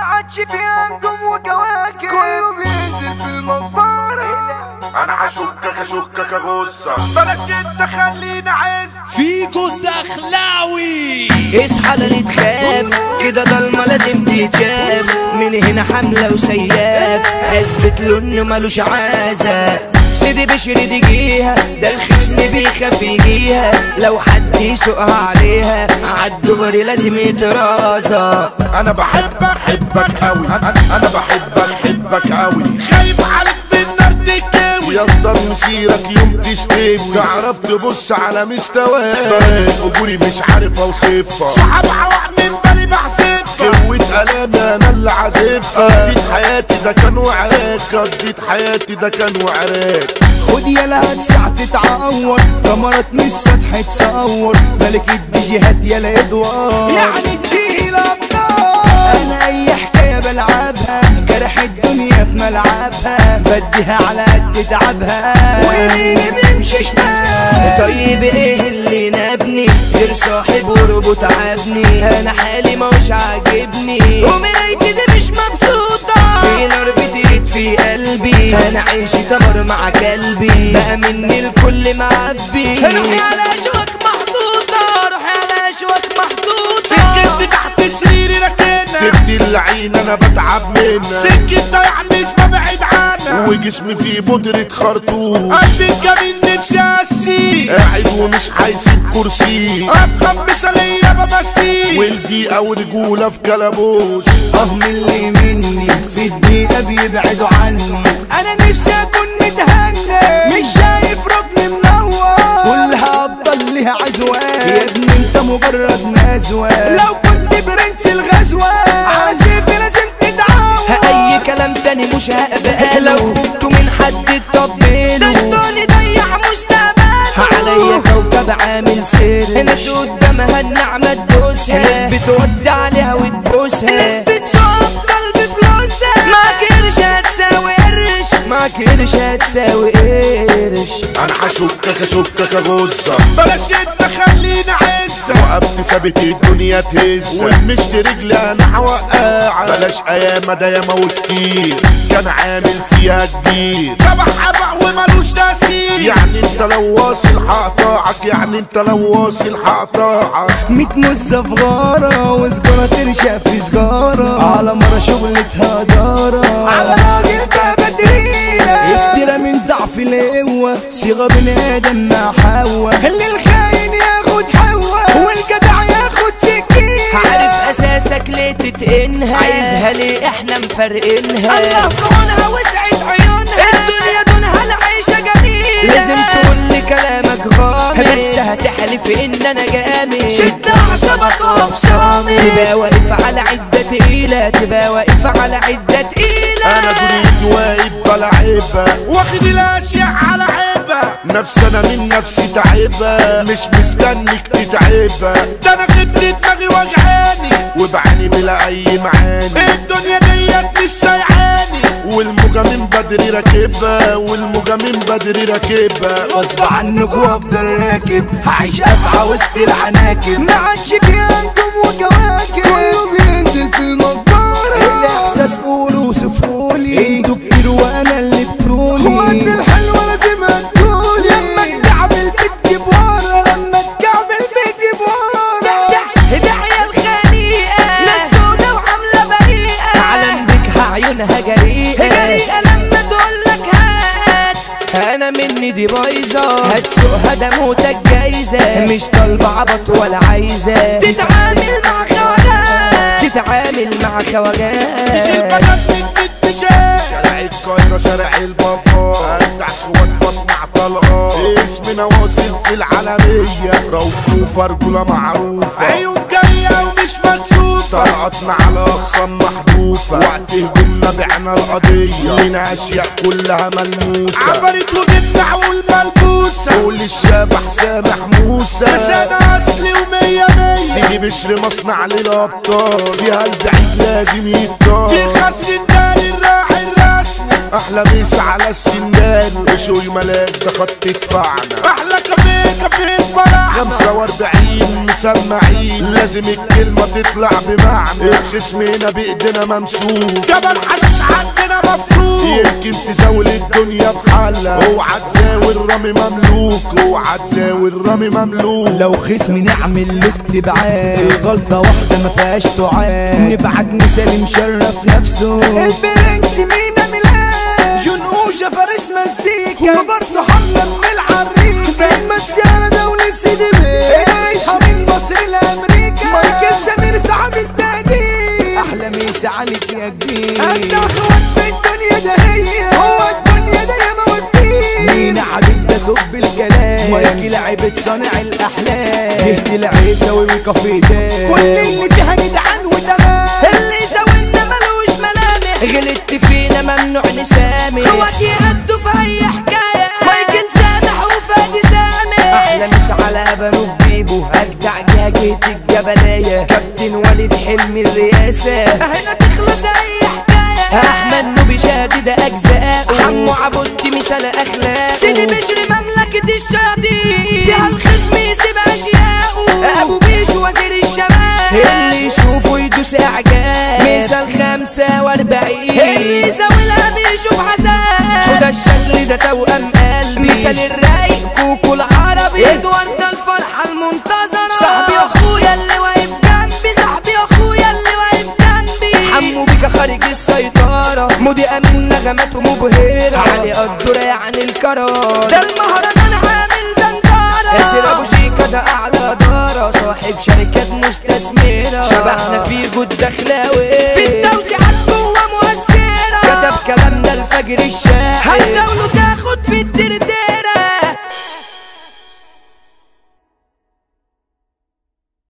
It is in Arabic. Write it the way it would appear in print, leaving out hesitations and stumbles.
ما عادش فيها نجوم وكواكب، كله بينزل في المنظرة. انا هشكك غصة، بلاش انت خلينا عز فيكو الدخلاوي. اصحى لا تخاف كده ضلمة لازم تتشاف، من هنا حملة وسياف اثبت له انه ملوش عازة. سيدي بشر تجيها ده الخصم بيخاف يجيها، لو حد يسوقها عليها عالدغري لازم يترازى. انا بحبك قوي، انا بحبك قوي، خايف عليك بالنار تكاوي، يفضل مسيرك يوم تستوي، تعرف تبص على مستواك، طريق اجوري مش عارف اوصفها، صحاب عوق من بالي بحسبها، قوة ألامي أنا اللي عازفها، قضيت حياتي ده كان وعراك، قضيت حياتي ده كان وعراك. خد يلا هتساع تتعور، كاميرات من السطح تصور، ملكة بيجيهات يلا ادوار، يعني تشيل ابطال. انا اي حكاية بلعبها، جرح الدنيا في ملعبها، بديها على قد تعبها، ويميني بيمشي شمال. طيب ايه اللي نابني غير صاحب وربو تعبني، انا حالي مش عاجبني ومرايتي دي مش مبسوطة، في نار بتقيد في قلبي، انا عايشي تمر مع كلبي، بقى مني الكل معبي، روحي على اشواك محطوطة، روحي على اشواك محطوطة، سكتي تحت سريري ركنة، سبت العين انا بتعب منها، سكتي ضايع مش ببعد عنها، وجسمي فيه بودرة خرطوم، قد الجميل نفسي اسي، قاعد ومش هيسيب كرسي، افخم مثالية بمسي، والدقيقة ورجولة في كلبوش، من اللي مني في الدقيقة بيبعدوا عني، انا نفسي اكون متهنى، مش شايف ركن منور، كلها افضل ليها عزوان، يا ابني انت مجرد نزوة، لو كنت برنس الغزوة عازف لازم تتعود، اي كلام تاني مش هقبله، لو خفتوا من حد تطبلوا، ده شطاني ضيع مستقبله، عليا كوكب عامل سر، ناس قدامها النعمة تدوسها، ناس بتودي عليها وتبوسها، ناس بتسوق قلب فلوسها، معاك قرش هتساوي قرش، معاك قرش هتساوي قرش. انا هشكك غصة، بلاش انت خلينا عزة، وقفت ثابت الدنيا تهز، والمشت رجلي انا هوقعها، بلاش ايام ده ياما وكتير كان عامل فيها كبير، سبع حبع ومالوش تأثير، يعني انت لو واصل هقطعك، يعني انت لو واصل هقطعك، 100 مزة في غارة وسجارة ترشق في سجارة، على مرة شغلتها دارة، على راجل بدريلة يفترى من ضعف القوة، صيغة بني آدم مع حوا، اللي الخاين ياخد حوا والجدع ياخد سكينة، عارف اساسك ليه تتقنها، عايزها ليه احنا مفرقينها، الله كونها وسعت عيونها، الدنيا دونها العيشة جميلة، لازم تقول لي كلامك غامض، بس هتحلف ان انا جامد، شد اعصابك وابصامي، تبقى واقف على عدة تقيلة، تبقى واقف على عدة تقيلة، انا دنيتي واقف بلعبها، واخد الاشياء على عيبها، نفسي انا من نفسي تعبها، مش مستنيك تتعبها، ده انا خدت دماغي وجعاني، وبعاني بلا اي معاني، الدنيا ديت مش سايعاني، والموجة من بدري راكبها، والموجة من بدري راكبها، غصب عنك وافضل راكب، هعيش افعى وسط العناكب، ما عادش فيها نجوم وكواكب، كله بينزل في المنظرة، الاحساس قولوا وصفولي، انتوا كتير وانا اللي بتقولي، هو انت الحلوة لازم هتقولي، لما تكعبل بتجيب ورا، لما تكعبل بتجيب ورا، دحية الخنيقة ناس سودا وعاملة بريئة، على بكها عيونها جريئة لما تقولك هات، انا مني دي بايظة، هتسوقها ده موتك جايزة، مش طالبة عبط ولا عايزة تتعامل مع خواجات، تتعامل مع خواجات، شارع القاهرة شارع البابا، افتح اخوات مصنع طلقات، اسمنا واصل في العالمية، رؤوف رجولة معروفة، عيون جاية ومش مكسوفة، طلعتنا على اخصام محذوفة، وقت هجومنا بعنا القضية، لينا اشياء كلها ملموسة، عفاريت وجبنا والملبوسة، قول الشبح سامح موسى، بس انا اصلي ومية مية، سيدي بشر مصنع للابطال، فيها البعيد لازم يتطال، بيخسن دالي الراعي الرسمي، احلى ميس على السندان، بشوي ملاك ده خط دفاعنا، احلى كافيه شركة في الفرح 45 مسمعين لازم الكلمة تطلع بمعنى الخصم هنا بايدينا ممسوك جبل حشيش عندنا مفروض يمكن تزاول الدنيا بحالها اوعى تزاول رامي مملوك اوعى تزاول رامي مملوك لو خصم نعمل له استبعاد الغلطة واحدة ما فيهاش تعاد نبعت مثال مشرف نفسه البرنس مينا ميلاد جنقوشة فارس مزيكا وبرضه حملة من العريكة المسيانة دولة سيدي بيه عيشها من مصر لأمريكا مايكل سمير صعب التهديد أحلى ميسي عليك يا كبير أنت أخوات في الدنيا ده هي هو الدنيا ده يا موديه مينا عبيد ده طب الكلام مايكل عبيد صانع الأحلام يهدي العيسى وكافيه ده كل اللي فيها جدعان وتمام اللي زاولنا ملوش ملامح غلطت فينا ممنوع نسامح اخواتي هدوا في اي حكايه مايكل سامح وفادي سامح احلى مش على بنو بيبو اجدع جهة الجبليه كابتن وليد حلمي الرئاسه هنا تخلص اي حكايه احمد نوبي شادد اجزاء حمو عبودتي مثال اخلاق سيدي بشري مملكه الشياطين فيها الخصم يسيب اشياءه ابو بيشو وزير الشباب اللي يشوفه يدوس اعجاب مثال 45 اللي يزاولها بيشوف عذاب وده الشكل ده توأم قلبي مثال الرايق كوكو العربي ادوارد الفرحه المنتظره صاحبي اخويا اللي واقف جنبي صاحبي اخويا اللي واقف جنبي حمو بيكا خارج السيطره مودي امين نغماته مبهره علي قدره يعني الكرار ده المهرجان عامل دندره ياسر ابو شيكا ده اعلى داره صاحب شركات مستثمره شبحنا في جود دخلاوي في التوزيعات جوه مؤثره كتب كلامنا الفجر الشاعر هتزاوله تاخد في الترتيب